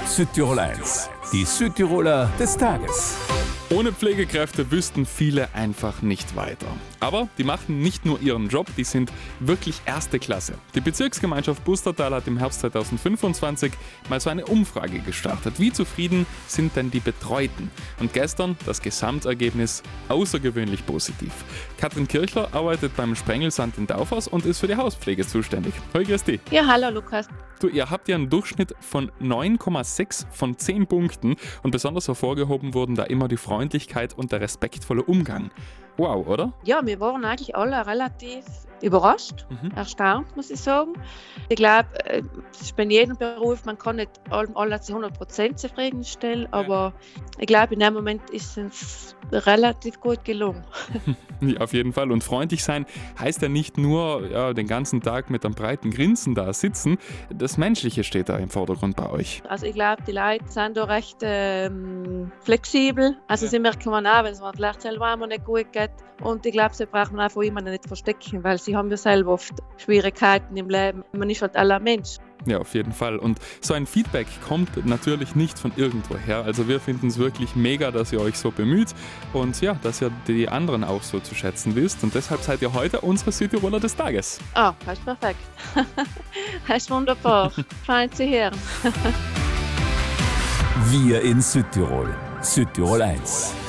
Südtirol 1, die Südtiroler des Tages. Ohne Pflegekräfte wüssten viele einfach nicht weiter. Aber die machen nicht nur ihren Job, die sind wirklich erste Klasse. Die Bezirksgemeinschaft Pustertal hat im Herbst 2025 mal so eine Umfrage gestartet. Wie zufrieden sind denn die Betreuten? Und gestern das Gesamtergebnis außergewöhnlich positiv. Katrin Kirchler arbeitet beim Sprengelsand in Daufers und ist für die Hauspflege zuständig. Hallo, grüß dich. Ja, hallo Lukas. Du, ihr habt ja einen Durchschnitt von 9,6 von 10 Punkten und besonders hervorgehoben wurden da immer die Freundlichkeit und der respektvolle Umgang. Wow, oder? Ja, wir waren eigentlich alle relativ überrascht, erstaunt, muss ich sagen. Ich glaube, es ist bei jedem Beruf, man kann nicht alle zu 100% zufriedenstellen, aber ich glaube, in dem Moment ist es relativ gut gelungen. Ja, auf jeden Fall. Und freundlich sein heißt ja nicht nur den ganzen Tag mit einem breiten Grinsen da sitzen. Das Menschliche steht da im Vordergrund bei euch. Also ich glaube, die Leute sind da recht flexibel. Also sie merken man auch, wenn es mir vielleicht selber einmal nicht gut geht. Und ich glaube, sie brauchen einfach jemanden nicht verstecken, weil sie haben ja selber oft Schwierigkeiten im Leben. Man ist halt aller Mensch. Ja, auf jeden Fall. Und so ein Feedback kommt natürlich nicht von irgendwoher. Also wir finden es wirklich mega, dass ihr euch so bemüht und ja, dass ihr die anderen auch so zu schätzen wisst. Und deshalb seid ihr heute unsere Südtiroler des Tages. Ah, das ist perfekt. Das ist wunderbar. Fein zu hören. Wir in Südtirol. Südtirol 1.